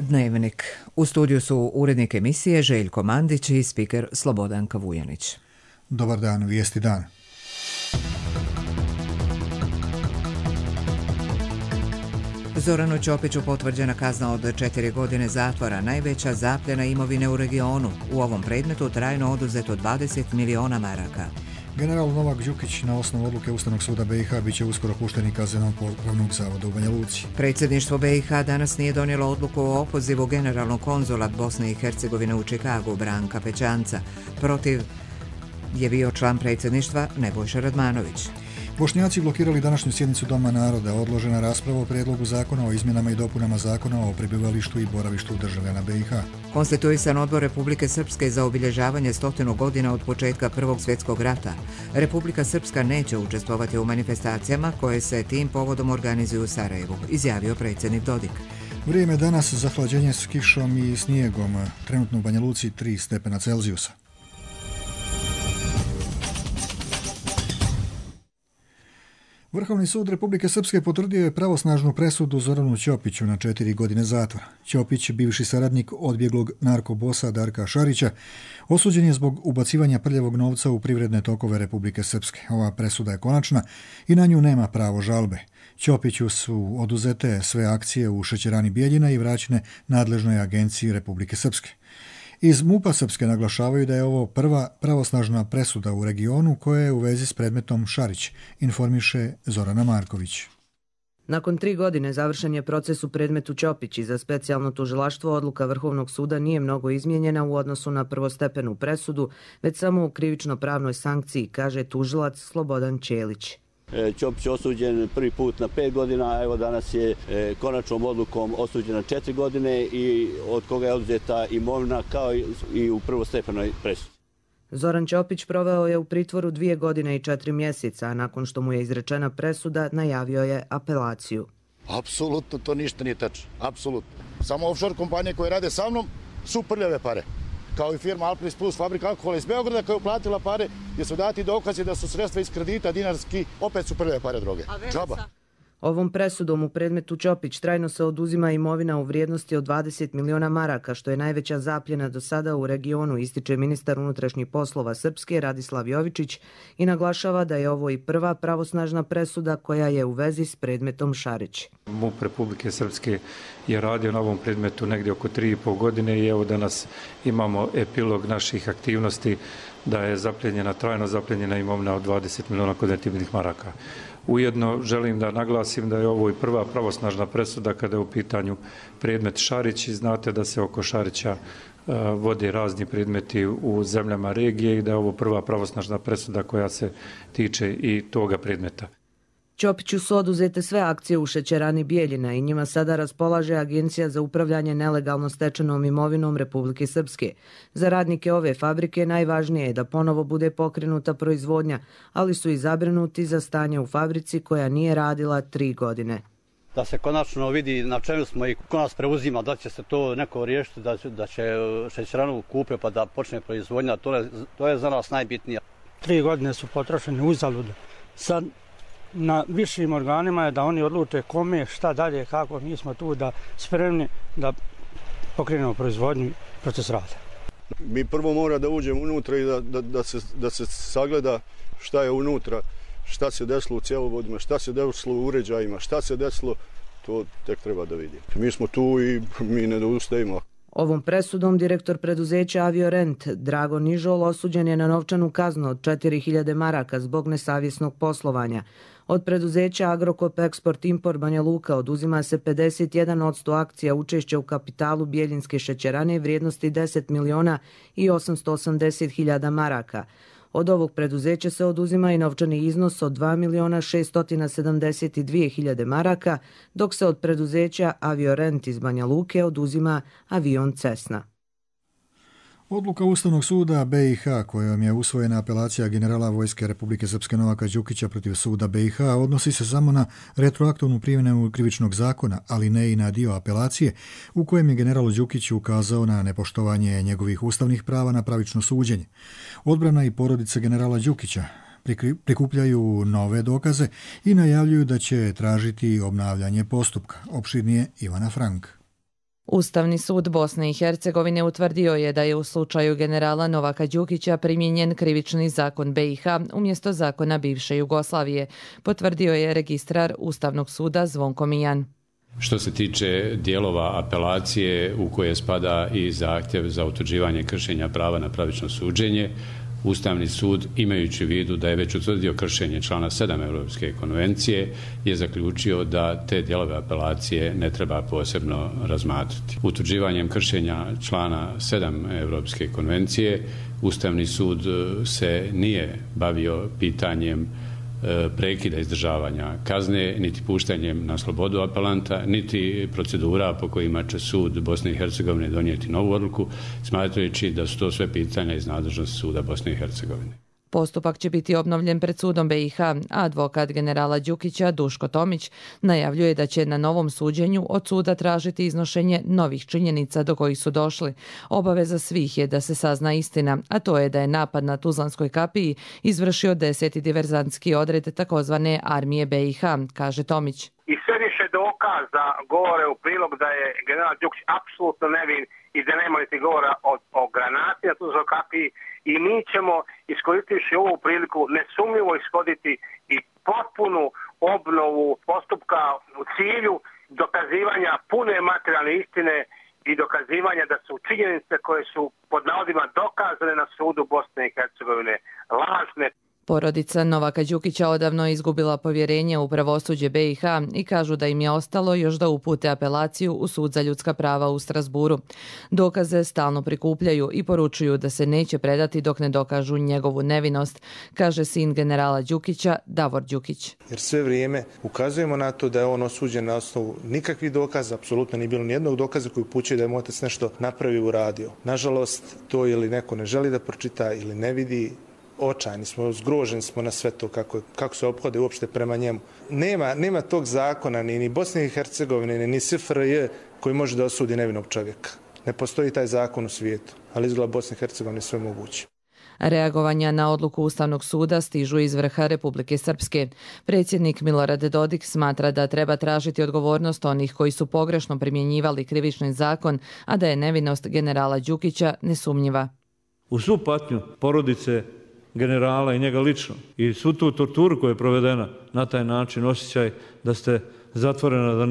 Dnevnik. U studiju su urednik emisije Željko Mandić i spiker Slobodanka Vujanić. Dobar dan, vijesti dan. Zoranu Ćopiću potvrđena kazna od 4 godine zatvora, najveća zapljena imovine u regionu. U ovom predmetu trajno oduzeto 20 miliona maraka. General Novak Đukić na osnovu odluke Ustavnog suda BiH bit će uskoro pušten i kazneno-popravnog zavoda u Banja Luci. Predsjedništvo BiH danas nije donijelo odluku o opozivu generalnog konzula Bosne i Hercegovine u Čikagu Branka Pećanca. Protiv je bio član predsjedništva Nebojša Radmanović. Bošnjaci blokirali današnju sjednicu Doma naroda, odložena rasprava o prijedlogu zakona o izmjenama i dopunama zakona o prebivalištu i boravištu državljana BiH. Konstituisan odbor Republike Srpske za obilježavanje 100 godina od početka Prvog svjetskog rata. Republika Srpska neće učestvovati u manifestacijama koje se tim povodom organizuju u Sarajevu, izjavio predsjednik Dodik. Vrijeme danas za hlađenje s kišom i snijegom, trenutno u Banja Luci 3 stepena Celzijusa. Vrhovni sud Republike Srpske potvrdio je pravosnažnu presudu Zoranu Ćopiću na 4 godine zatvora. Ćopić, bivši saradnik odbjeglog narkobosa Darka Šarića, osuđen je zbog ubacivanja prljavog novca u privredne tokove Republike Srpske. Ova presuda je konačna i na nju nema pravo žalbe. Ćopiću su oduzete sve akcije u šećerani Bijeljina i vraćene nadležnoj agenciji Republike Srpske. Iz MUP-a Srpske naglašavaju da je ovo prva pravosnažna presuda u regionu koja je u vezi s predmetom Šarić, informiše Zorana Marković. Nakon 3 godine završen je proces u predmetu Ćopić i za specijalno tužilaštvo odluka Vrhovnog suda nije mnogo izmijenjena u odnosu na prvostepenu presudu, već samo u krivično-pravnoj sankciji, kaže tužilac Slobodan Ćelić. Ćopić je osuđen prvi put na 5 godina, a evo danas je konačnom odlukom osuđen na 4 godine i od koga je oduzeta imovina kao i u prvostepenoj presudi. Zoran Ćopić proveo je u pritvoru 2 godine i 4 mjeseca, a nakon što mu je izrečena presuda, najavio je apelaciju. Apsolutno to ništa nije tačno, apsolutno. Samo offshore kompanije koje rade sa mnom su prljave pare. Kao i firma Alpris Plus, fabrika alkohola iz Beograda koja je uplatila pare, gdje su dati dokazi da su sredstva iz kredita dinarski, opet su prljave pare droge. Džaba. Ovom presudom u predmetu Ćopić trajno se oduzima imovina u vrijednosti od 20 miliona maraka, što je najveća zapljena do sada u regionu, ističe ministar unutrašnjih poslova Srpske Radislav Jovičić i naglašava da je ovo i prva pravosnažna presuda koja je u vezi s predmetom Šarić. MUP Republike Srpske je radio na ovom predmetu negdje oko 3,5 godine i evo danas imamo epilog naših aktivnosti da je trajno zapljenjena imovina od 20 miliona konvertibilnih maraka. Ujedno želim da naglasim da je ovo i prva pravosnažna presuda kada je u pitanju predmet Šarić i znate da se oko Šarića vode razni predmeti u zemljama regije i da je ovo prva pravosnažna presuda koja se tiče i toga predmeta. Ćopiću su oduzete sve akcije u šećerani Bijeljina i njima sada raspolaže Agencija za upravljanje nelegalno stečenom imovinom Republike Srpske. Za radnike ove fabrike najvažnije je da ponovo bude pokrenuta proizvodnja, ali su i zabrinuti za stanje u fabrici koja nije radila 3 godine. Da se konačno vidi na čemu smo i ko nas preuzima, da će se to neko riješiti, da će šećeranu kupe pa da počne proizvodnja, to je za nas najbitnije. 3 godine su potrošene uzalud. Sad na višim organima je da oni odluče kome, šta dalje, kako. Mi smo tu da spremni da pokrenemo proizvodnju, proces rada. Mi prvo mora da uđemo unutra i da se sagleda šta je unutra, šta se desilo u cjevovodima, šta se desilo u uređajima, šta se desilo, to tek treba da vidimo. Mi smo tu i mi ne odustajemo. Ovom presudom direktor preduzeća Aviorent Drago Nižol osuđen je na novčanu kaznu od 4.000 maraka zbog nesavjesnog poslovanja. Od preduzeća Agrokop Eksport Import Banja Luka oduzima se 51% akcija učešća u kapitalu Bijeljinske šećerane vrijednosti 10 miliona i 880 hiljada maraka. Od ovog preduzeća se oduzima i novčani iznos od 2 miliona 672 hiljade maraka, dok se od preduzeća Aviorent iz Banja Luke oduzima avion Cessna. Odluka Ustavnog suda BiH, kojom je usvojena apelacija generala Vojske Republike Srpske Novaka Đukića protiv suda BiH, odnosi se samo na retroaktivnu primjenu krivičnog zakona, ali ne i na dio apelacije u kojem je general Đukić ukazao na nepoštovanje njegovih ustavnih prava na pravično suđenje. Odbrana i porodica generala Đukića prikupljaju nove dokaze i najavljuju da će tražiti obnavljanje postupka. Opširnije Ivana Frank. Ustavni sud Bosne i Hercegovine utvrdio je da je u slučaju generala Novaka Đukića primijenjen krivični zakon BiH umjesto zakona bivše Jugoslavije, potvrdio je registrar Ustavnog suda Zvonko Mijan. Što se tiče dijelova apelacije u koje spada i zahtjev za utvrđivanje kršenja prava na pravično suđenje, Ustavni sud, imajući u vidu da je već utvrdio kršenje člana 7 Europske konvencije, je zaključio da te dijelove apelacije ne treba posebno razmatrati. Utvrđivanjem kršenja člana 7 Europske konvencije, Ustavni sud se nije bavio pitanjem prekida izdržavanja kazne, niti puštanjem na slobodu apelanta, niti procedura po kojima će sud Bosne i Hercegovine donijeti novu odluku, smatrajući da su to sve pitanja iz nadležnosti suda Bosne i Hercegovine. Postupak će biti obnovljen pred sudom BiH, a advokat generala Đukića Duško Tomić najavljuje da će na novom suđenju od suda tražiti iznošenje novih činjenica do kojih su došli. Obaveza svih je da se sazna istina, a to je da je napad na Tuzlanskoj kapiji izvršio 10. diverzantski odred takozvane armije BiH, kaže Tomić. I sve više dokaza govore u prilog da je general Đukić apsolutno nevin i da nema niti govora o granati na Tuzlanskoj kapiji. I mi ćemo, iskoristivši ovu priliku, nesumnjivo ishoditi i potpunu obnovu postupka u cilju dokazivanja pune materijalne istine i dokazivanja da su činjenice koje su pod navodima dokazane na sudu Bosne i Hercegovine lažne. Porodica Novaka Đukića odavno je izgubila povjerenje u pravosuđe BiH i kažu da im je ostalo još da upute apelaciju u Sud za ljudska prava u Strasburu. Dokaze stalno prikupljaju i poručuju da se neće predati dok ne dokažu njegovu nevinost, kaže sin generala Đukića Davor Đukić. Jer sve vrijeme ukazujemo na to da je on osuđen na osnovu nikakvih dokaza, apsolutno nije bilo nijednog dokaza koji upućuje da je mu otac nešto napravio, uradio. Nažalost, to ili neko ne želi da pročita ili ne vidi, očajni smo, zgroženi smo na sve to kako se ophode uopšte prema njemu. Nema tog zakona ni Bosne i Hercegovine, ni SFRJ koji može da osudi nevinog čovjeka. Ne postoji taj zakon u svijetu, ali izgleda Bosne i Hercegovine sve moguće. Reagovanja na odluku Ustavnog suda stižu iz vrha Republike Srpske. Predsjednik Milorad Dodik smatra da treba tražiti odgovornost onih koji su pogrešno primjenjivali krivični zakon, a da je nevinost generala Đukića nesumnjiva. U svu patnju porodice generala i njega lično i svu tu torturu koja je provedena na taj način, osjećaj da ste zatvorena, da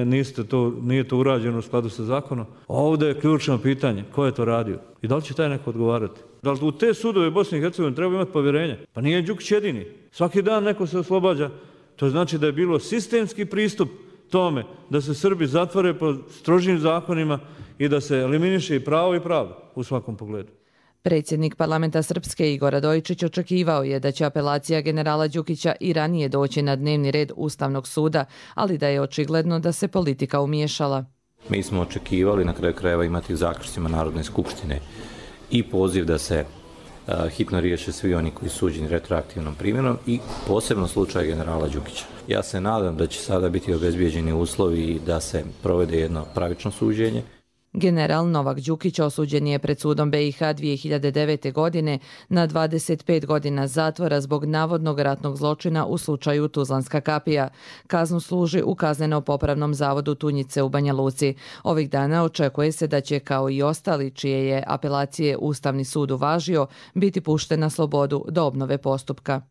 nije to urađeno u skladu sa zakonom. Ovdje je ključno pitanje ko je to radio i da li će taj neko odgovarati. Da li u te sudove Bosne i Hercegovine treba imati povjerenje? Pa nije Đukić jedini. Svaki dan neko se oslobađa. To znači da je bilo sistemski pristup tome da se Srbi zatvore po strožim zakonima i da se eliminiše i pravo i pravda u svakom pogledu. Predsjednik parlamenta Srpske Igor Radojičić očekivao je da će apelacija generala Đukića i ranije doći na dnevni red Ustavnog suda, ali da je očigledno da se politika umiješala. Mi smo očekivali na kraju krajeva imati u zaključcima Narodne skupštine i poziv da se hitno riješe svi oni koji su suđeni retroaktivnom primjenom i posebno slučaj generala Đukića. Ja se nadam da će sada biti obezbijeđeni uslovi da se provede jedno pravično suđenje. General Novak Đukić osuđen je pred sudom BiH 2009. godine na 25 godina zatvora zbog navodnog ratnog zločina u slučaju Tuzlanska kapija. Kaznu služi u kazneno-popravnom zavodu Tunjice u Banja Luci. Ovih dana očekuje se da će, kao i ostali čije je apelacije Ustavni sud uvažio, biti pušten na slobodu do obnove postupka.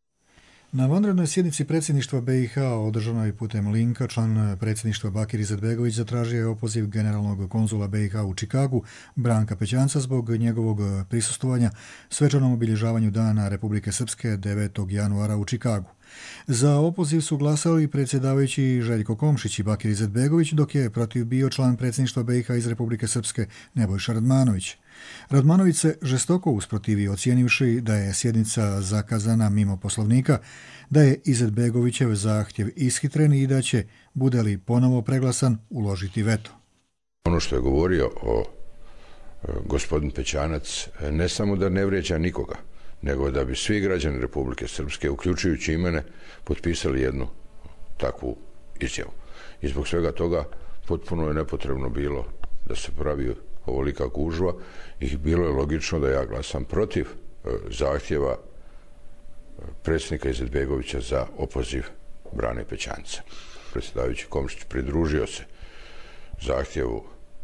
Na vanrednoj sjednici predsjedništva BiH održanoj putem linka član predsjedništva Bakir Izetbegović zatražio je opoziv generalnog konzula BiH u Čikagu Branka Pećanca zbog njegovog prisustvovanja svečanom obilježavanju Dana Republike Srpske 9. januara u Čikagu. Za opoziv su glasali predsjedavajući Željko Komšić i Bakir Izetbegović, dok je protiv bio član predsjedništva BiH iz Republike Srpske Nebojša Radmanović. Radmanović se žestoko usprotivio, ocijenivši da je sjednica zakazana mimo poslovnika, da je Izetbegovićev zahtjev ishitren i da će, bude li ponovo preglasan, uložiti veto. Ono što je govorio o gospodin Pećanac ne samo da ne vrijeđa nikoga, nego da bi svi građani Republike Srpske, uključujući i mene, potpisali jednu takvu izjavu. I zbog svega toga potpuno je nepotrebno bilo da se pravi ovolika gužva i bilo je logično da ja glasam protiv zahtjeva predsjednika Izetbegovića za opoziv Brane Pećanca. Predsjedavajući Komšić pridružio se zahtjevu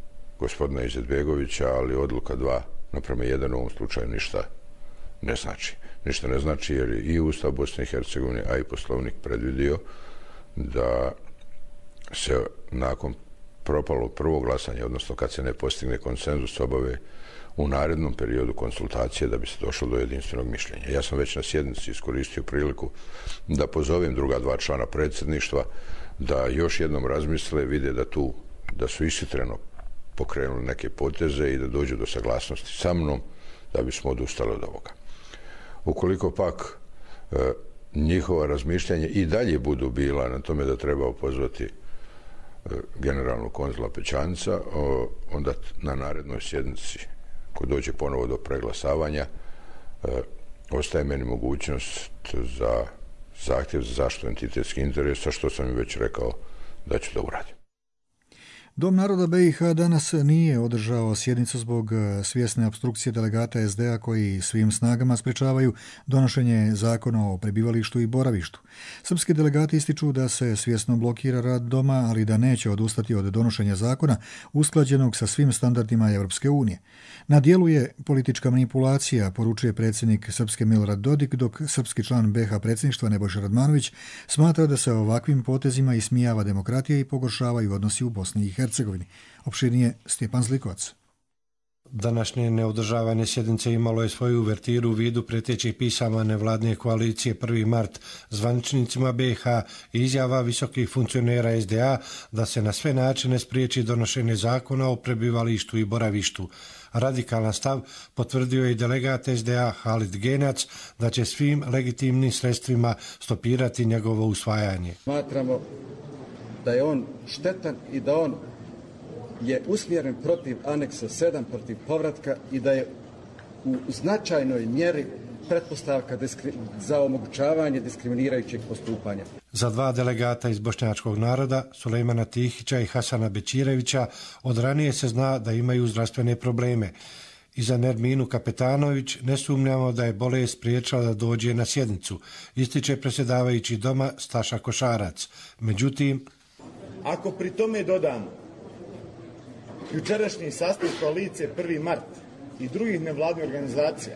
gospodina Izetbegovića, ali odluka 2:1 u ovom slučaju ništa ne znači. Ništa ne znači jer je i Ustav Bosne i Hercegovine, a i Poslovnik predvidio da se nakon propalog prvog glasanja, odnosno kad se ne postigne konsenzus, obave u narednom periodu konsultacije da bi se došlo do jedinstvenog mišljenja. Ja sam već na sjednici iskoristio priliku da pozovem druga 2 člana predsjedništva da još jednom razmisle, vide da su ishitreno pokrenuli neke poteze i da dođu do saglasnosti sa mnom da bismo odustali od ovoga. Ukoliko pak njihova razmišljanja i dalje budu bila na tome da treba opozvati generalnog konzula Pećanca, onda na narednoj sjednici, ko dođe ponovo do preglasavanja, ostaje meni mogućnost za zahtjev za zaštitu entitetskih interesa, što sam im već rekao da ću da uradim. Dom naroda BiH danas nije održao sjednicu zbog svjesne opstrukcije delegata SDA koji svim snagama sprečavaju donošenje zakona o prebivalištu i boravištu. Srpski delegati ističu da se svjesno blokira rad doma, ali da neće odustati od donošenja zakona usklađenog sa svim standardima Europske unije. Na dijelu je politička manipulacija, poručuje predsjednik Srpske Milorad Dodik, dok srpski član BiH predsjedništva Nebojša Radmanović smatra da se ovakvim potezima ismijava demokratija i pogoršavaju odnosi u Bosni i Hercegovini. Opširnije Stjepan Zlikovac. Današnje neodržavanje sjednice imalo je svoju uvertiru u vidu pretećih pisama nevladne koalicije 1. mart zvaničnicima BiH i izjava visokih funkcionera SDA da se na sve načine spriječi donošenje zakona o prebivalištu i boravištu. Radikalan stav potvrdio je i delegat SDA Halid Genac da će svim legitimnim sredstvima stopirati njegovo usvajanje. Smatramo da je on štetan i da on je usmjeren protiv aneksa 7, protiv povratka i da je u značajnoj mjeri pretpostavka za omogućavanje diskriminirajućeg postupanja. Za 2 delegata iz bošnjačkog naroda, Sulejmana Tihića i Hasana Bećirevića, od ranije se zna da imaju zdravstvene probleme. I za Nerminu Kapetanović ne sumnjamo da je bolest spriječila da dođe na sjednicu, ističe predsjedavajući doma Staša Košarac. Međutim, ako pri tome dodamo jučerašnji sastav koalicije 1. mart i drugih nevladnih organizacija,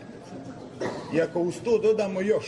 i ako uz to dodamo još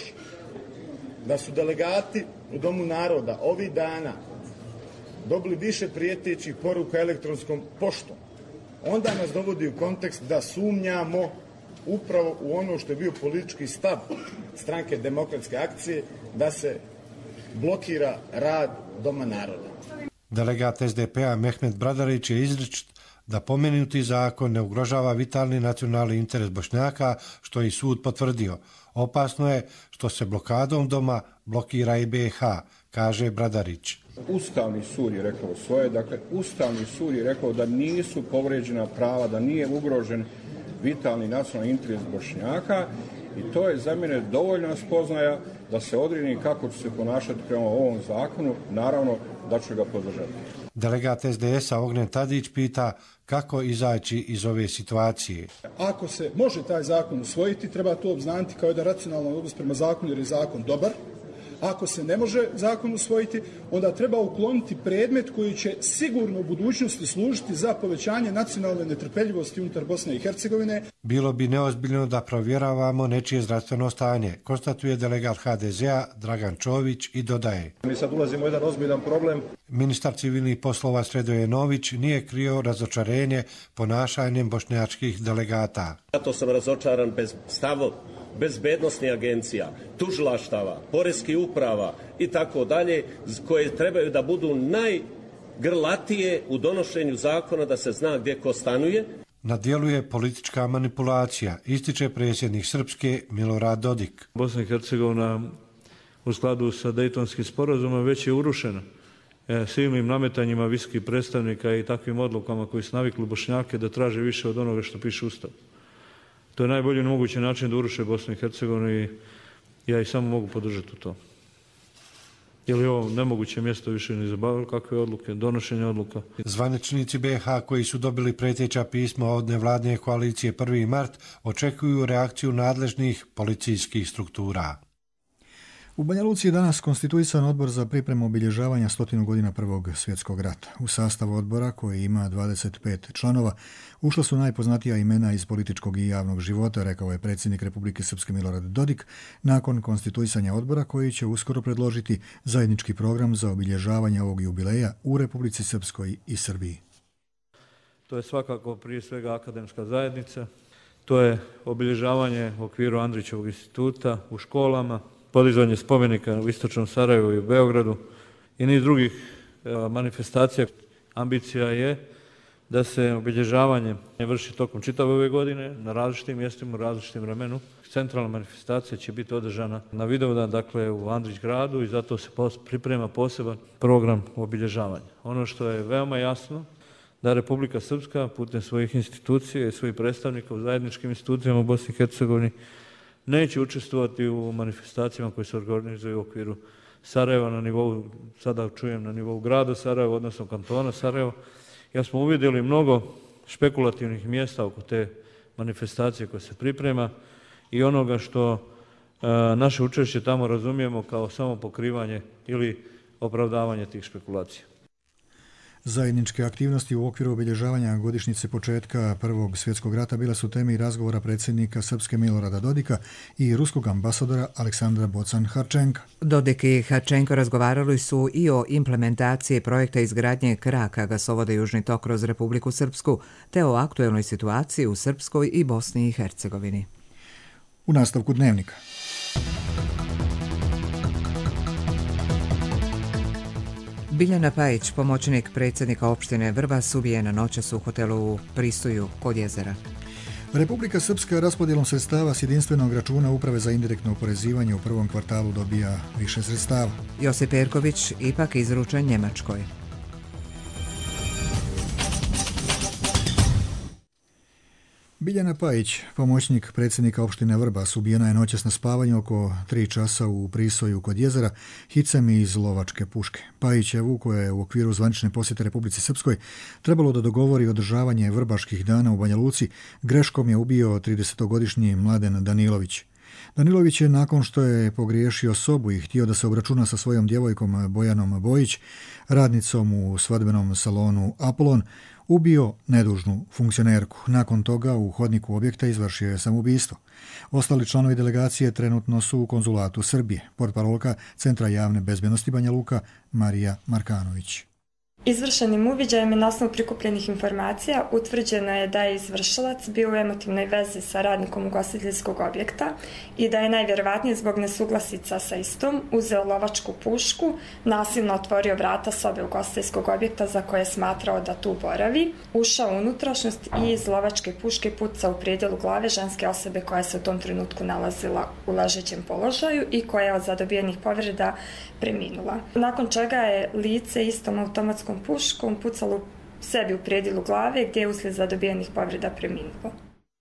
da su delegati u Domu naroda ovih dana dobili više prijetećih poruka elektronskom poštom, onda nas dovodi u kontekst da sumnjamo upravo u ono što je bio politički stav stranke Demokratske akcije, da se blokira rad Doma naroda. Delegat SDP-a Mehmet Bradarić je izričit da pomenuti zakon ne ugrožava vitalni nacionalni interes Bošnjaka, što je i sud potvrdio. Opasno je što se blokadom doma blokira i BiH, kaže Bradarić. Ustavni sud je rekao svoje, dakle Ustavni sud je rekao da nisu povređena prava, da nije ugrožen vitalni nacionalni interes Bošnjaka i to je za mene dovoljna spoznaja da se odredi kako će se ponašati prema ovom zakonu, naravno da ću ga podržati. Delegat SDS-a Ognjen Tadić pita kako izaći iz ove situacije. Ako se može taj zakon usvojiti, treba to obznaniti kao jedan racionalan odnos prema zakonu jer je zakon dobar. Ako se ne može zakon usvojiti, onda treba ukloniti predmet koji će sigurno u budućnosti služiti za povećanje nacionalne netrpeljivosti unutar Bosne i Hercegovine. Bilo bi neozbiljno da provjeravamo nečije zdravstveno stanje, konstatuje delegat HDZ-a Dragan Čović i dodaje. Mi sad ulazimo u jedan ozbiljan problem. Ministar civilnih poslova Sredoje Nović nije krio razočarenje ponašanjem bošnjačkih delegata. Zato sam razočaran bez stavova bezbednosnih agencija, tužilaštava, poreskih uprava i tako dalje, koje trebaju da budu najgrlatije u donošenju zakona da se zna gdje ko stanuje. Na dijelu je politička manipulacija, ističe predsjednik Srpske Milorad Dodik. Bosna i Hercegovina u skladu sa Dejtonskim sporazumom već je urušena silnim nametanjima visokih predstavnika i takvim odlukama koji su navikli Bošnjake da traže više od onoga što piše Ustav. To je najbolji mogući način da uruše Bosnu i Hercegovinu i ja ih samo mogu podržati u to. Je li ovo nemoguće mjesto više ni za bilo kakve odluke, donošenje odluka? Zvaničnici BiH koji su dobili preteća pisma od nevladne koalicije 1. mart očekuju reakciju nadležnih policijskih struktura. U Banja Luci je danas konstituisan odbor za pripremu obilježavanja 100 godina Prvog svjetskog rata. U sastavu odbora, koji ima 25 članova, ušla su najpoznatija imena iz političkog i javnog života, rekao je predsjednik Republike Srpske Milorad Dodik, nakon konstituisanja odbora koji će uskoro predložiti zajednički program za obilježavanje ovog jubileja u Republici Srpskoj i Srbiji. To je svakako prije svega akademska zajednica, to je obilježavanje u okviru Andrićevog instituta u školama, podizanje spomenika u istočnom Sarajevu i u Beogradu i niz drugih manifestacija. Ambicija je da se obilježavanje vrši tokom čitave ove godine na različitim mjestima, u različitim vremenu. Centralna manifestacija će biti održana na Vidovdan, dakle u Andrić gradu, i zato se priprema poseban program obilježavanja. Ono što je veoma jasno, da Republika Srpska putem svojih institucija i svojih predstavnika u zajedničkim institucijama u Bosni i Hercegovini neće učestvovati u manifestacijama koje se organizuju u okviru Sarajeva na nivou, sada čujem, na nivou grada Sarajeva, odnosno kantona Sarajevo. Ja smo uvidjeli mnogo špekulativnih mjesta oko te manifestacije koja se priprema i onoga što naše učešće tamo razumijemo kao samo pokrivanje ili opravdavanje tih špekulacija. Zajedničke aktivnosti u okviru obilježavanja godišnjice početka Prvog svjetskog rata bila su teme i razgovora predsjednika Srpske Milorada Dodika i ruskog ambasadora Aleksandra Bocan-Harčenka. Dodik i Harčenko razgovarali su i o implementaciji projekta izgradnje kraka gasovoda Južni tok kroz Republiku Srpsku, te o aktuelnoj situaciji u Srpskoj i Bosni i Hercegovini. U nastavku dnevnika. Biljana Pajić, pomoćnik predsjednika opštine Vrbas, ubijena noćas u hotelu u Pristoju kod jezera. Republika Srpska raspodjelom sredstava s jedinstvenog računa Uprave za indirektno oporezivanje u prvom kvartalu dobija više sredstava. Josip Perković ipak izručen Njemačkoj. Biljana Pajić, pomoćnik predsjednika opštine Vrbas, ubijena je noćas na spavanju oko 3 časa u Prisoju kod jezera hicem iz lovačke puške. Pajićevu, koja je u okviru zvanične posjete Republici Srpskoj trebalo da dogovori održavanje vrbaških dana u Banja Luci, greškom je ubio 30-godišnji Mladen Danilović. Danilović je, nakon što je pogriješio sobu i htio da se obračuna sa svojom djevojkom Bojanom Bojić, radnicom u svadbenom salonu Apolon, ubio nedužnu funkcionerku. Nakon toga u hodniku objekta izvršio je samoubistvo. Ostali članovi delegacije trenutno su u konzulatu Srbije. Portparolka Centra javne bezbjednosti Banja Luka Marija Markanović. Izvršenim uviđajem i na osnovu prikupljenih informacija utvrđeno je da je izvršilac bio u emotivnoj vezi sa radnikom ugostiteljskog objekta i da je najvjerovatnije zbog nesuglasica sa istom uzeo lovačku pušku, nasilno otvorio vrata sobe ugostiteljskog objekta za koje je smatrao da tu boravi, ušao u unutrašnjost i iz lovačke puške pucao u predjelu glave ženske osobe koja se u tom trenutku nalazila u ležećem položaju i koja je od zadobijenih povreda preminula. Nakon čega je lice istom automatskom puškom pucalo sebi u predjelu glave gdje je uslijed zadobijenih povreda preminulo.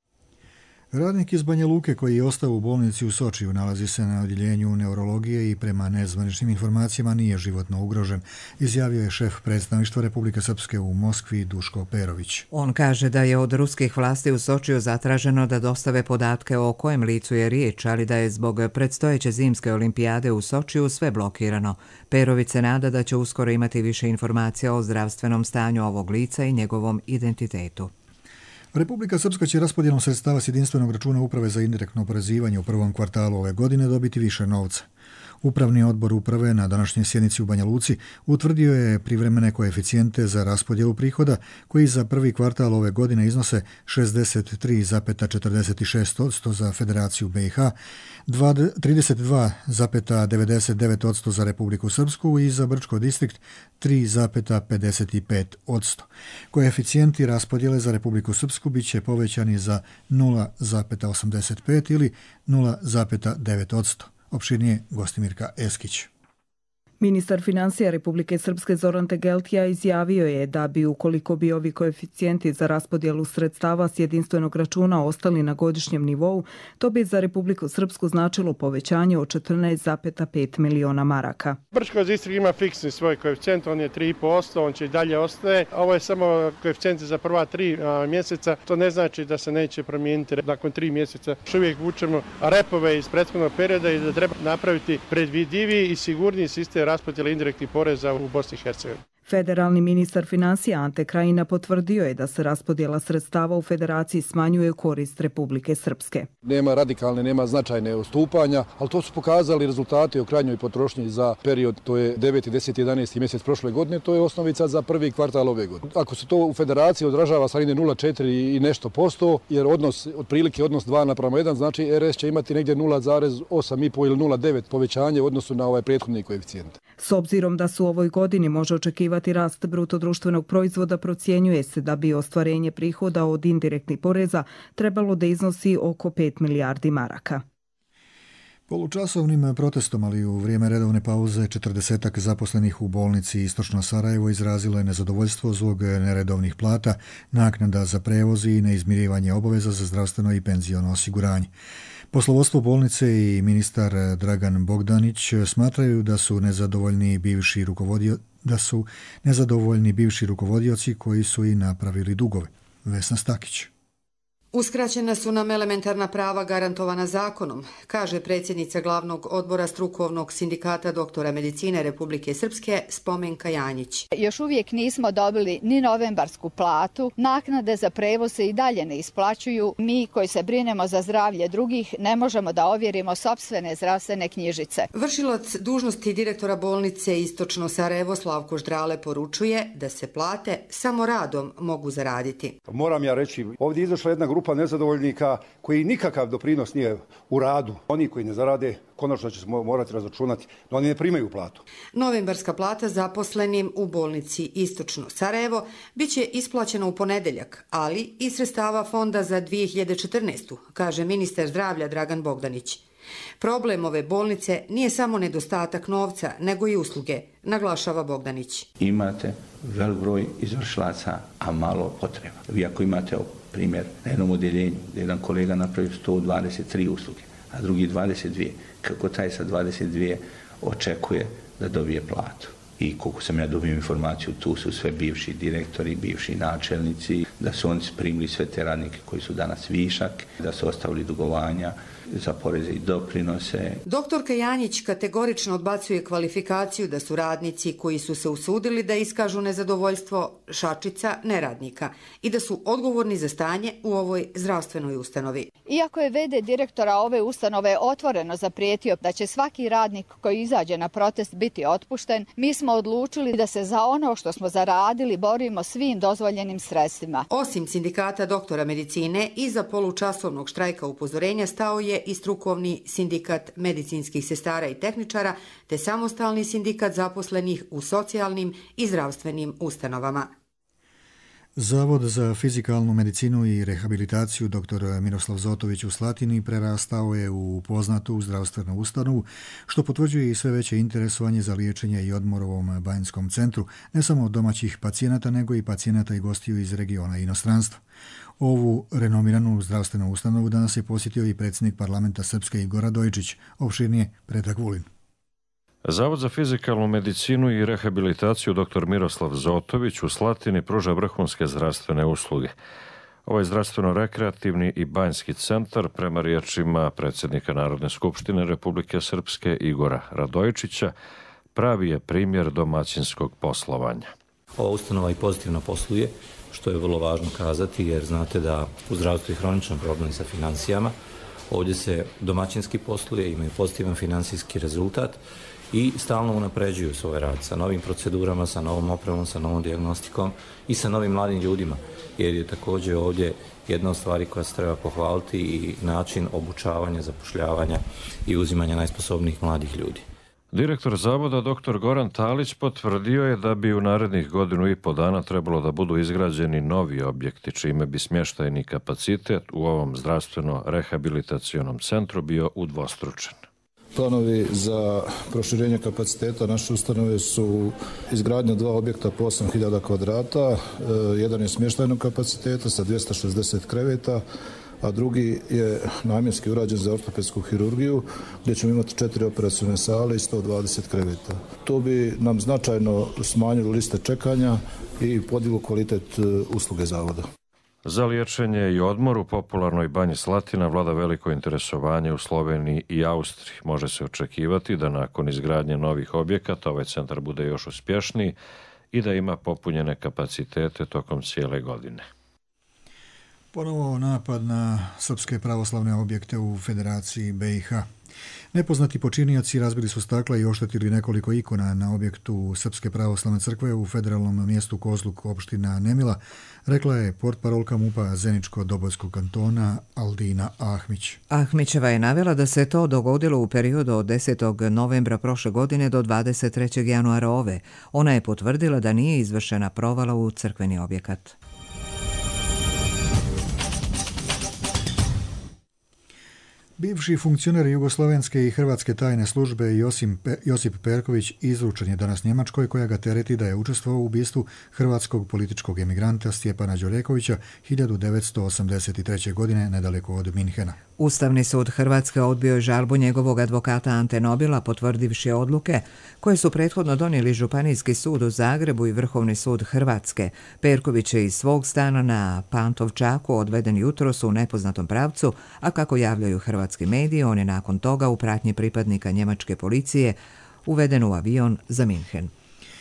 Radnik iz Banja Luke koji je ostao u bolnici u Sočiju nalazi se na odjeljenju neurologije i prema nezvaničnim informacijama nije životno ugrožen, izjavio je šef predstavništva Republike Srpske u Moskvi Duško Perović. On kaže da je od ruskih vlasti u Sočiju zatraženo da dostave podatke o kojem licu je riječ, ali da je zbog predstojeće zimske olimpijade u Sočiju sve blokirano. Perović se nada da će uskoro imati više informacija o zdravstvenom stanju ovog lica i njegovom identitetu. Republika Srpska će raspodjelom sredstava s jedinstvenog računa Uprave za indirektno oporezivanje u prvom kvartalu ove godine dobiti više novca. Upravni odbor uprave na današnjoj sjednici u Banja Luci utvrdio je privremene koeficijente za raspodjelu prihoda koji za prvi kvartal ove godine iznose 63,46% za Federaciju BiH, 32,99% za Republiku Srpsku i za Brčko distrikt 3,55%. Koeficijenti raspodjele za Republiku Srpsku bit će povećani za 0,85 ili 0,9%. Opširnije Gostimirka Eskić. Ministar financija Republike Srpske Zoran Tegeltija izjavio je da bi, ukoliko bi ovi koeficijenti za raspodjelu sredstava s jedinstvenog računa ostali na godišnjem nivou, to bi za Republiku Srpsku značilo povećanje od 14,5 miliona maraka. Brčko-Zistrik ima fiksni svoj koeficijent, on je 3,5%, on će i dalje ostaje. Ovo je samo koeficijent za prva 3 mjeseca, to ne znači da se neće promijeniti nakon 3 mjeseca. Još uvijek vučemo repove iz prethodnog perioda i da treba napraviti predvidiviji i sigurniji sistem raspodjele indirektnih poreza u Bosni i Hercegovini. Federalni ministar financija Ante Krajina potvrdio je da se raspodjela sredstava u federaciji smanjuje u korist Republike Srpske. Nema radikalne, nema značajne odstupanja, ali to su pokazali rezultati o krajnjoj potrošnji za period, to je 9., 10., 11. mjesec prošle godine, to je osnovica za prvi kvartal ove godine. Ako se to u federaciji odražava sa 0,4 i nešto posto, jer otprilike odnos 2:1, znači RS će imati negdje 0,8,5 ili 0,9 povećanje u odnosu na ovaj prethodni koeficijent. S obzirom da su u ovoj godini može očekivati rast bruto društvenog proizvoda, procjenjuje se da bi ostvarenje prihoda od indirektnih poreza trebalo da iznosi oko 5 milijardi maraka. Polučasovnim protestom, ali u vrijeme redovne pauze, 40 zaposlenih u bolnici Istočno Sarajevo izrazilo je nezadovoljstvo zbog neredovnih plata, naknada za prevoz i neizmirivanje obaveza za zdravstveno i penziono osiguranje. Poslovodstvo bolnice i ministar Dragan Bogdanić smatraju da su nezadovoljni bivši rukovodioci koji su i napravili dugove. Vesna Stakić. Uskraćena su nam elementarna prava garantovana zakonom, kaže predsjednica glavnog odbora strukovnog sindikata doktora medicine Republike Srpske Spomenka Janjić. Još uvijek nismo dobili ni novembarsku platu, naknade za prevoz se i dalje ne isplaćuju. Mi koji se brinemo za zdravlje drugih ne možemo da ovjerimo sopstvene zdravstvene knjižice. Vršilac dužnosti direktora bolnice Istočno Sarajevo Slavko Ždrale poručuje da se plate samo radom mogu zaraditi. Moram ja reći, ovdje je izašla jedna grupa nezadovoljnika koji nikakav doprinos nije u radu. Oni koji ne zarade, konačno će se morati razočunati da oni ne primaju platu. Novembarska plata zaposlenim u bolnici Istočno Sarajevo biće isplaćena u ponedjeljak, ali i sredstava fonda za 2014. kaže ministar zdravlja Dragan Bogdanić. Problem ove bolnice nije samo nedostatak novca, nego i usluge, naglašava Bogdanić. Imate velik broj izvršilaca, a malo potreba. Vi ako imate primjer na jednom odjeljenju gdje jedan kolega napravi 123 usluge, a drugi 22, kako taj sa 22 očekuje da dobije platu? I koliko sam ja dobio informaciju, tu su sve bivši direktori, bivši načelnici, da su oni primili sve te radnike koji su danas višak, da su ostavili dugovanja za poreze i doprinose. Doktorka Janjić kategorično odbacuje kvalifikaciju da su radnici koji su se usudili da iskažu nezadovoljstvo šačica neradnika i da su odgovorni za stanje u ovoj zdravstvenoj ustanovi. Iako je v.d. direktora ove ustanove otvoreno zaprijetio da će svaki radnik koji izađe na protest biti otpušten, mi smo odlučili da se za ono što smo zaradili borimo svim dozvoljenim sredstvima. Osim sindikata doktora medicine, iza polučasovnog štrajka upozorenja stao je i strukovni sindikat medicinskih sestara i tehničara, te samostalni sindikat zaposlenih u socijalnim i zdravstvenim ustanovama. Zavod za fizikalnu medicinu i rehabilitaciju dr. Miroslav Zotović u Slatini prerastao je u poznatu zdravstvenu ustanovu, što potvrđuje i sve veće interesovanje za liječenje i odmor u ovom banjskom centru, ne samo domaćih pacijenata, nego i pacijenata i gostiju iz regiona i inostranstva. Ovu renomiranu zdravstvenu ustanovu danas je posjetio i predsjednik parlamenta Srpske Igor Radojičić. Opširnije Predrag Vulin. Zavod za fizikalnu medicinu i rehabilitaciju dr. Miroslav Zotović u Slatini pruža vrhunske zdravstvene usluge. Ovo je zdravstveno-rekreativni i banjski centar, prema riječima predsjednika Narodne skupštine Republike Srpske Igora Radojičića, pravi je primjer domaćinskog poslovanja. Ova ustanova i pozitivno posluje, što je vrlo važno kazati, jer znate da u zdravstvu je hroničan problem sa financijama. Ovdje se domaćinski posluje, imaju pozitivan financijski rezultat i stalno unapređuju svoj rad sa novim procedurama, sa novom opremom, sa novom dijagnostikom i sa novim mladim ljudima, jer je također ovdje jedna od stvari koja se treba pohvaliti i način obučavanja, zapošljavanja i uzimanja najsposobnijih mladih ljudi. Direktor zavoda dr. Goran Talić potvrdio je da bi u narednih 1,5 dana trebalo da budu izgrađeni novi objekti, čime bi smještajni kapacitet u ovom zdravstveno-rehabilitacionom centru bio udvostručen. Planovi za proširenje kapaciteta naše ustanove su izgradnja 2 objekta po 8.000 kvadrata. Jedan je smještajnog kapaciteta sa 260 kreveta, a drugi je namjenski urađen za ortopedsku hirurgiju, gdje ćemo imati 4 operacione sale i 120 kreveta. To bi nam značajno smanjilo liste čekanja i podiglo kvalitet usluge zavoda. Za liječenje i odmor u popularnoj Banji Slatina vlada veliko interesovanje u Sloveniji i Austriji. Može se očekivati da nakon izgradnje novih objekata ovaj centar bude još uspješniji i da ima popunjene kapacitete tokom cijele godine. Ponovo napad na srpske pravoslavne objekte u Federaciji BiH. Nepoznati počinioci razbili su stakla i oštetili nekoliko ikona na objektu Srpske pravoslavne crkve u federalnom mjestu Kozluk, opština Nemila, rekla je portparolka MUP-a Zeničko-Dobojskog kantona Aldina Ahmić. Ahmićeva je navela da se to dogodilo u periodu od 10. novembra prošle godine do 23. januara ove. Ona je potvrdila da nije izvršena provala u crkveni objekat. Bivši funkcioner jugoslovenske i hrvatske tajne službe Josip Perković izručen je danas Njemačkoj, koja ga tereti da je učestvovao u ubistvu hrvatskog političkog emigranta Stjepana Đurekovića 1983. godine nedaleko od Minhena. Ustavni sud Hrvatske odbio je žalbu njegovog advokata Ante Nobila, potvrdivši odluke koje su prethodno donijeli Županijski sud u Zagrebu i Vrhovni sud Hrvatske. Perković je iz svog stana na Pantovčaku odveden jutros u nepoznatom pravcu, a kako javljaju hrvatski mediji, on je nakon toga u pratnji pripadnika njemačke policije uveden u avion za Minhen.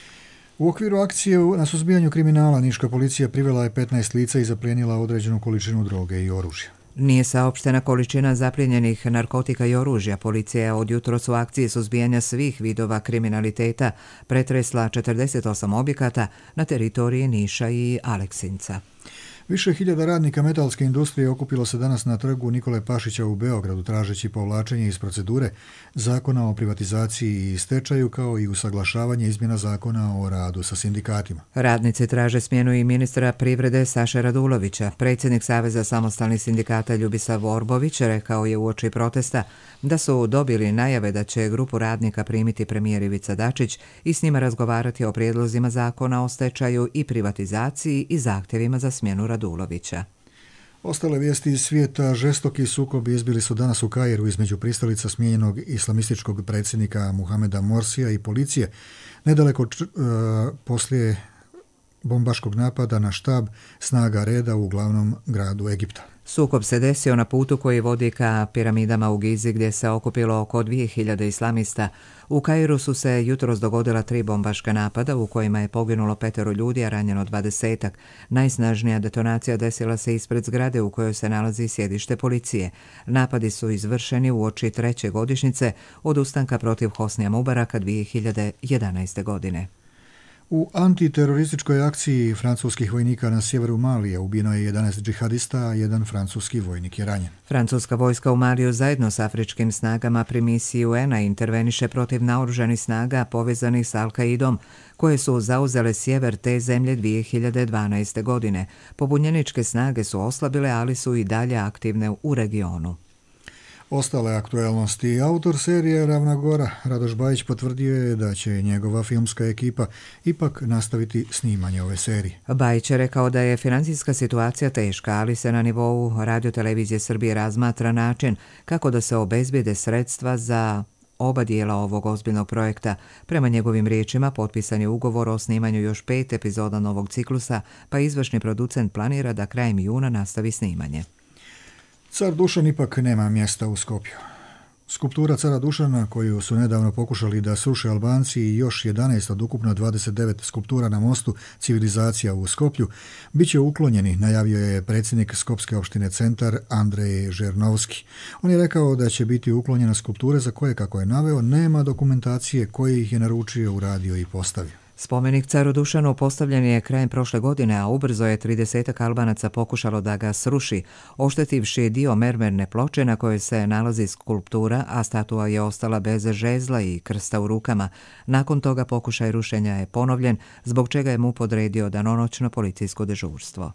U okviru akcije na suzbijanju kriminala niška policija privela je 15 lica i zaplijenila određenu količinu droge i oružja. Nije saopštena količina zaplijenjenih narkotika i oružja. Policija je od jutros u akciji suzbijanja svih vidova kriminaliteta pretresla 48 objekata na teritoriji Niša i Aleksinca. Više hiljada radnika metalske industrije okupilo se danas na trgu Nikole Pašića u Beogradu tražeći povlačenje iz procedure Zakona o privatizaciji i stečaju, kao i usaglašavanje izmjena Zakona o radu sa sindikatima. Radnici traže smjenu i ministra privrede Saše Radulovića. Predsjednik Saveza samostalnih sindikata Ljubisav Orbović rekao je uoči protesta da su dobili najave da će grupu radnika primiti premijer Ivica Dačić i s njima razgovarati o prijedlozima Zakona o stečaju i privatizaciji i zahtjevima za smjenu Radulovića. Ostale vijesti iz svijeta: žestoki sukobi izbili su danas u Kairu između pristalica smijenjenog islamističkog predsjednika Muhameda Morsija i policije, nedaleko poslije bombaškog napada na štab snaga reda u glavnom gradu Egipta. Sukob se desio na putu koji vodi ka piramidama u Gizi, gdje se okupilo oko 2000 islamista. U Kairu su se jutros dogodila 3 bombaška napada u kojima je poginulo 5 ljudi, a ranjeno 20. Najsnažnija detonacija desila se ispred zgrade u kojoj se nalazi sjedište policije. Napadi su izvršeni uoči 3. godišnjice od ustanka protiv Hosnija Mubaraka 2011. godine. U antiterorističkoj akciji francuskih vojnika na sjeveru Malija ubijeno je 11 džihadista, a 1 francuski vojnik je ranjen. Francuska vojska u Maliju zajedno s afričkim snagama pri misiji UN-a interveniše protiv naoružanih snaga povezanih s Al-Qaidom, koje su zauzele sjever te zemlje 2012. godine. Pobunjeničke snage su oslabile, ali su i dalje aktivne u regionu. Ostale aktuelnosti. Autor serije Ravna Gora, Radoš Bajić, potvrdio je da će njegova filmska ekipa ipak nastaviti snimanje ove serije. Bajić je rekao da je financijska situacija teška, ali se na nivou Radiotelevizije Srbije razmatra način kako da se obezbijede sredstva za oba dijela ovog ozbiljnog projekta. Prema njegovim riječima potpisan je ugovor o snimanju još 5 epizoda novog ciklusa, pa izvršni producent planira da krajem juna nastavi snimanje. Car Dušan ipak nema mjesta u Skopju. Skulptura cara Dušana, koju su nedavno pokušali da sruše Albanci, i još 11 od ukupno 29 skulptura na mostu Civilizacija u Skoplju, bit će uklonjeni, najavio je predsjednik Skopske opštine Centar Andrej Žernovski. On je rekao da će biti uklonjene skulpture za koje, kako je naveo, nema dokumentacije koje ih je naručio, uradio i postavio. Spomenik caru Dušanu postavljen je krajem prošle godine, a ubrzo je 30 Albanaca pokušalo da ga sruši, oštetivši dio mermerne ploče na kojoj se nalazi skulptura, a statua je ostala bez žezla i krsta u rukama. Nakon toga pokušaj rušenja je ponovljen, zbog čega je MUP odredio danonoćno policijsko dežurstvo.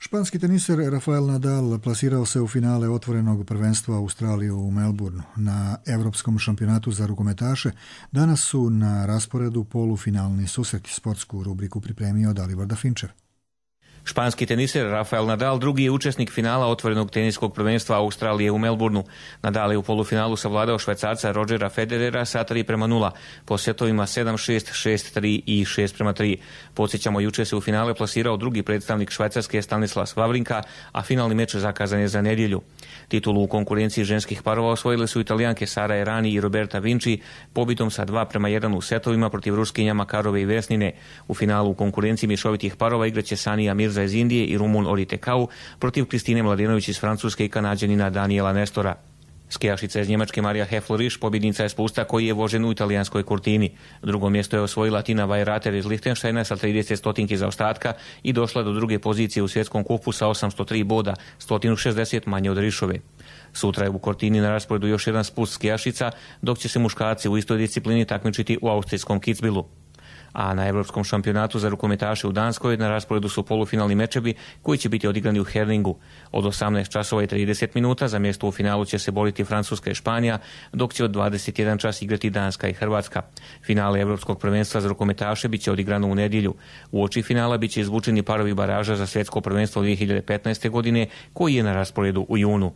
Španski teniser Rafael Nadal plasirao se u finale otvorenog prvenstva Australije u Melbourneu. Na Evropskom šampionatu za rukometaše danas su na rasporedu polufinalni susreti. Sportsku rubriku pripremio Dalibor da Finčer. Španski teniser Rafael Nadal drugi je učesnik finala otvorenog teniskog prvenstva Australije u Melbourneu. Nadal je u polufinalu savladao Švajcarca Rodgera Federera sa 3:0 po setovima 7-6, 6-3 i 6:3. Podsjećamo, juče se u finale plasirao drugi predstavnik Švajcarske Stanislas Wawrinka, a finalni meč zakazan je za nedjelju. Titulu u konkurenciji ženskih parova osvojile su Italijanke Sara Errani i Roberta Vinci pobitom sa 2:1 u setovima protiv Ruskinja Makarove i Vesnine. U finalu u konkurenciji mješovitih parova igraće Sania Mirza iz Indije i Rumun Oritekau protiv Kristine Mladenović iz Francuske i Kanađanina Daniela Nestora. Skijašica iz Njemačke Marija Hefleriš pobjednica je spusta koji je vožen u italijanskoj Cortini. Drugo mjesto je osvojila Tina Weirater iz Lichtensteina sa 30 stotinki zaostatka i došla do druge pozicije u svjetskom kupu sa 803 boda, 160 manje od Rišove. Sutra je u Cortini na rasporedu još jedan spust skijašica, dok će se muškarci u istoj disciplini takmičiti u austrijskom Kitzbühelu. A na Evropskom šampionatu za rukometaše u Danskoj na rasporedu su polufinalni mečevi koji će biti odigrani u Herningu. Od 18:30 za mjesto u finalu će se boriti Francuska i Španija, dok će od 21 čas igrati Danska i Hrvatska. Finale Evropskog prvenstva za rukometaše biće odigrano u nedjelju. Uoči finala biće izvučeni parovi baraža za svjetsko prvenstvo 2015. godine koji je na rasporedu u junu.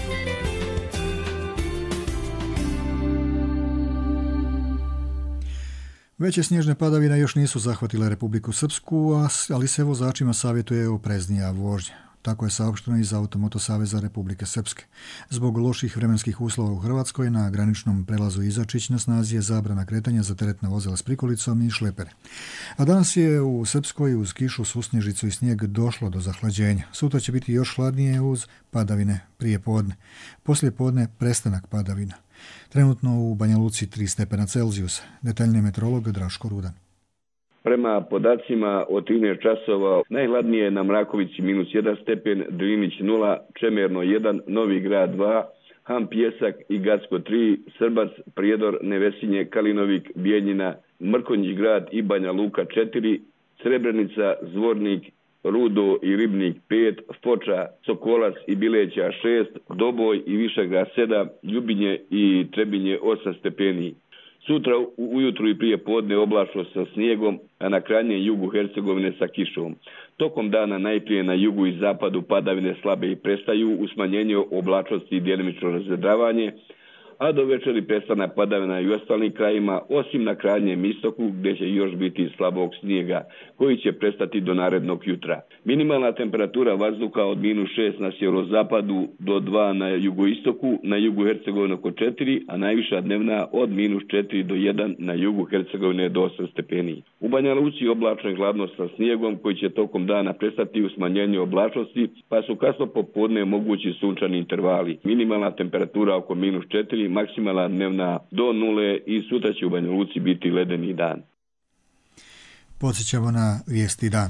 Veće snježne padavine još nisu zahvatile Republiku Srpsku, ali se vozačima savjetuje opreznija vožnja. Tako je saopšteno iz Automoto saveza Republike Srpske. Zbog loših vremenskih uslova u Hrvatskoj na graničnom prelazu Izačić na snazi je zabrana kretanja za teretna vozila s prikolicom i šlepere. A danas je u Srpskoj uz kišu, susnježicu i snijeg došlo do zahlađenja. Sutra će biti još hladnije uz padavine prije podne. Poslije podne prestanak padavina. Trenutno u Banja Luci 3 stepena Celzijusa. Detaljni meteorolog Draško Rudan. Prema podacima od 13 časova, najhladnije je na Mrakovici -1 stepen, Drinić 0, Čemerno 1, Novi Grad 2, Ham Pjesak i Gacko 3, Srbac, Prijedor, Nevesinje, Kalinovik, Bijeljina, Mrkonjić Grad i Banja Luka 4, Srebrenica, Zvornik, Rudo i Ribnik 5, Foča, Sokolac i Bileća 6, Doboj i Višegrad 7, Ljubinje i Trebinje 8 stepeni. Sutra ujutru i prije podne oblačno sa snijegom, a na krajnjem jugu Hercegovine sa kišom. Tokom dana najprije na jugu i zapadu padavine slabe i prestaju u smanjenju oblačnosti i djelimično razvedravanje, a do večeri prestane padavina i u ostalim krajima, osim na krajnjem istoku gdje će još biti slabog snijega, koji će prestati do narednog jutra. Minimalna temperatura vazduha od -6 na sjeverozapadu do 2 na jugoistoku, na jugu Hercegovine oko 4, a najviša dnevna od -4 do 1 na jugu Hercegovine do 8 stepeni. U Banja Luci oblačno i hladno sa snijegom koji će tokom dana prestati u smanjenju oblačnosti, pa su kasno popodne mogući sunčani intervali. Minimalna temperatura oko -4, maksimalna dnevna do 0 i sutra će u Banja Luci biti ledeni dan. Podsjećamo na vijesti dan.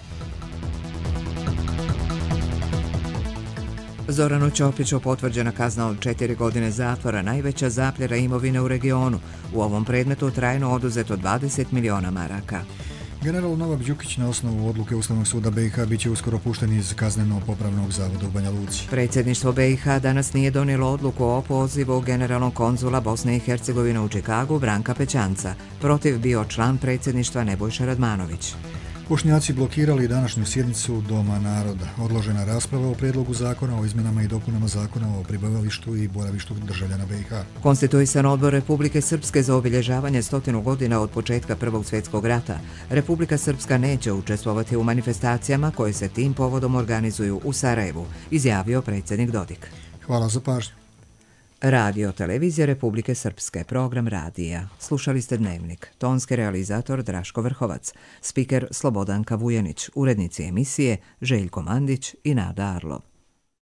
Zoranu Ćopiću potvrđena kazna od 4 godine zatvora, najveća zapljena imovine u regionu. U ovom predmetu trajno oduzeto 20 miliona maraka. General Novak Đukić na osnovu odluke Ustavnog suda BiH bit će uskoro pušten iz kazneno-popravnog zavoda u Banja Luci. Predsjedništvo BiH danas nije donijelo odluku o opozivu generalnog konzula Bosne i Hercegovine u Čikagu Branka Pećanca. Protiv bio član predsjedništva Nebojša Radmanović. Bošnjaci blokirali današnju sjednicu Doma naroda. Odložena rasprava o prijedlogu zakona o izmjenama i dopunama zakona o prebivalištu i boravištu državljana BiH. Konstituisan odbor Republike Srpske za obilježavanje 100 godina od početka Prvog svjetskog rata. Republika Srpska neće učestvovati u manifestacijama koje se tim povodom organizuju u Sarajevu, izjavio predsjednik Dodik. Hvala za pažnju. Radio Televizija Republike Srpske, program radija. Slušali ste Dnevnik. Tonski realizator Draško Vrhovac, spiker Slobodanka Vujanić, urednici emisije Željko Mandić i Nada Arlov.